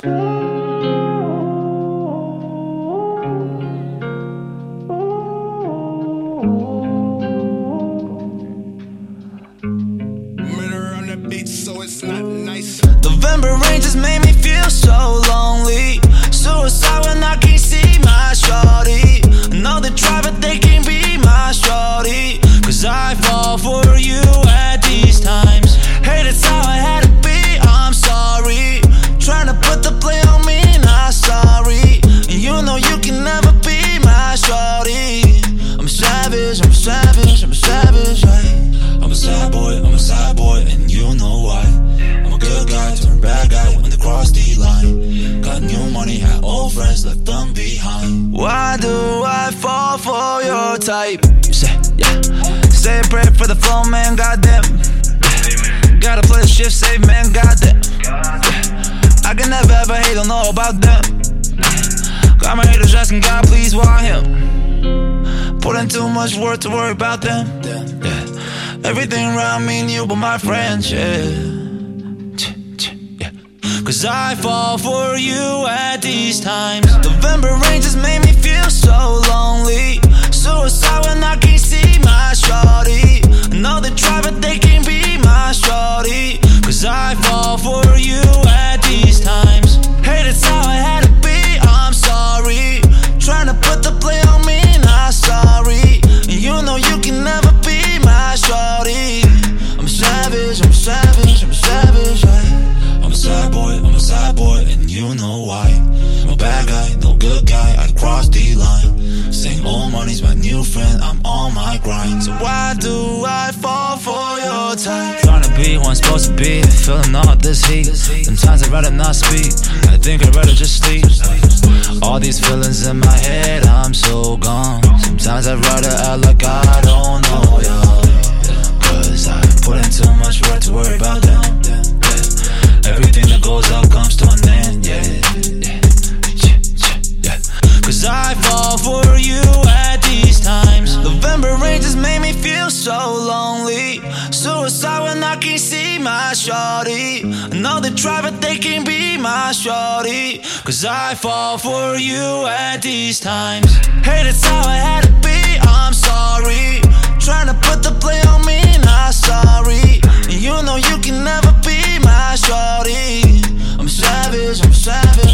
November rain just made me feel so lonely. Suicide when I can't see my shorty. I know they try but they can't be my shorty. Cause I fall for you at these times. Hey, that's how I had to be, I'm sorry. Trying to put the play on me, not sorry. And you know you can never be my shorty. I'm savage, I'm savage, I'm savage, right? I'm a sad boy, and you know why. I'm a good guy, turn bad guy when they cross the line. Got new money, had old friends, left them behind. Why do I fall for your type? Say, yeah. Say a prayer for the flow, man, goddamn. Gotta play the shift, save, man, goddamn. I can never ever hate, don't know about them. Got my haters asking God, please, why him? Put in too much work to worry about them. Everything around me and you but my friends, yeah. Cause I fall for you at these times. November rain just made me feel so lonely. Suicide when I can't see my shorty. I know they try but they can't be my shorty. Cause I fall for you at these times. Hey, that's how I had to be, I'm sorry. Trying to put the play on me, not sorry. And you know you can never be my shorty. I'm savage, I'm savage, I'm savage, right? I'm a sad boy, and you know why. I'm a bad guy, no good guy, I'd cross the line. Saying old money's my new friend, I'm on my grind. So why do I fall for your type? Trying to be who I'm supposed to be, feeling all this heat. Sometimes I'd rather not speak, I think I'd rather just sleep. All these feelings in my head, I'm so gone. Sometimes I'd rather act like I don't know y'all. Cause I put in too much work to worry about them. Everything that goes up comes to an end, yeah. Cause I fall for you at these times. November rain just made me feel so lonely. Suicide when I can't see my shorty. I know they try but they can't be my shorty. Cause I fall for you at these times. Hey, that's how I had to be, I'm sorry. Trying to put the play on me, not sorry. And you know you can never be my shorty. I'm savage, I'm savage.